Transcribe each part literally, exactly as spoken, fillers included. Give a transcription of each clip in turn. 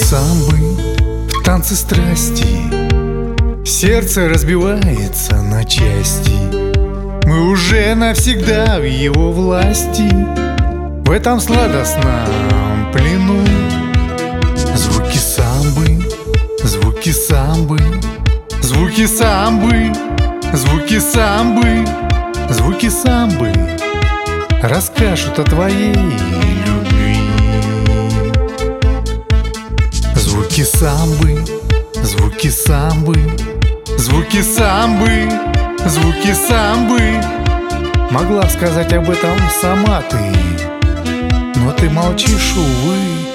самбы в танце страсти, сердце разбивается на части. Мы уже навсегда в его власти, в этом сладостном плену. Звуки самбы, звуки самбы, звуки самбы, звуки самбы, звуки самбы расскажут о твоей любви. Звуки самбы, звуки самбы, звуки самбы, звуки самбы. Могла сказать об этом сама ты, но ты молчишь, увы.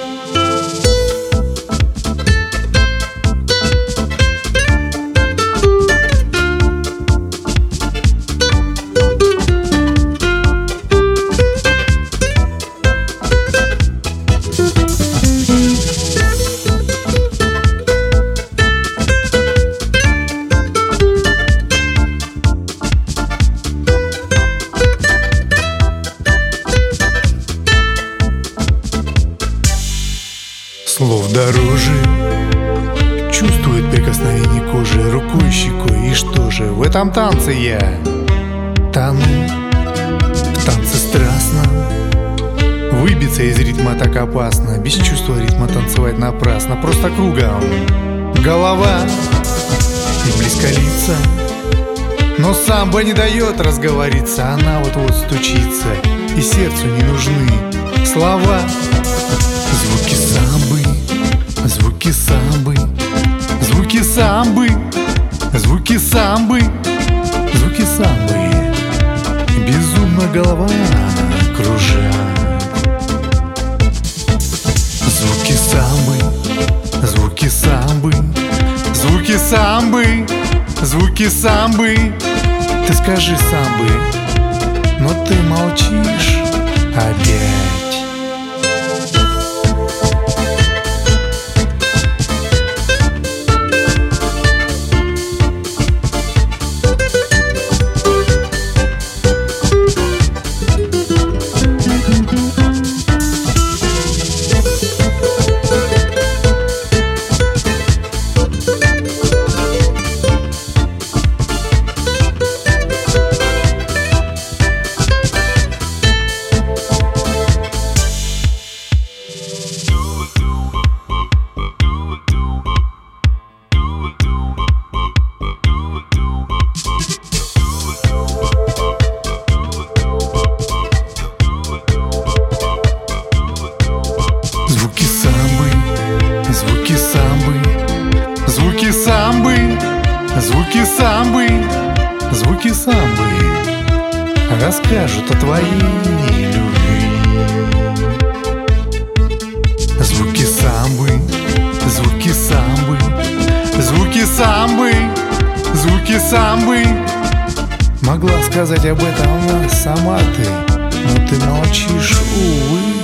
Слов дороже, чувствует прикосновение кожи, рукой, щекой. И что же, в этом танце я тону, в танце страстном. Выбиться из ритма так опасно, без чувства ритма танцевать напрасно. Просто кругом голова и близко лица, но самбо не дает разговориться. Она вот-вот стучится, и сердцу не нужны слова. Звуки самбы, звуки самбы, звуки самбы, звуки самбы, звуки самбы. Безумно голова кружат. Звуки самбы, звуки самбы, звуки самбы, звуки самбы. Ты скажи самбы, но ты молчишь опять. Звуки самбы, звуки самбы, звуки самбы расскажут о твоей любви. Звуки самбы, звуки самбы, звуки самбы, звуки самбы. Могла сказать об этом сама ты, но ты молчишь, увы.